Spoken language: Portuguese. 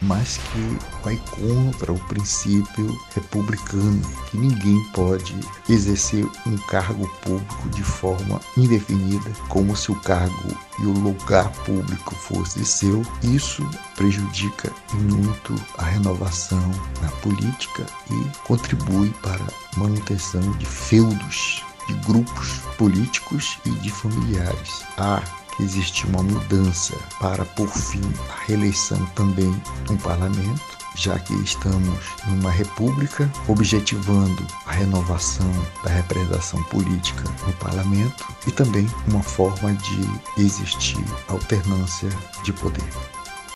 mas que vai contra o princípio republicano, que ninguém pode exercer um cargo público de forma indefinida, como se o cargo e o lugar público fosse seu. Isso prejudica muito a renovação na política e contribui para a manutenção de feudos, de grupos políticos e de familiares. Há que existir uma mudança para pôr fim à reeleição também no parlamento, já que estamos numa república, objetivando a renovação da representação política no parlamento e também uma forma de existir alternância de poder.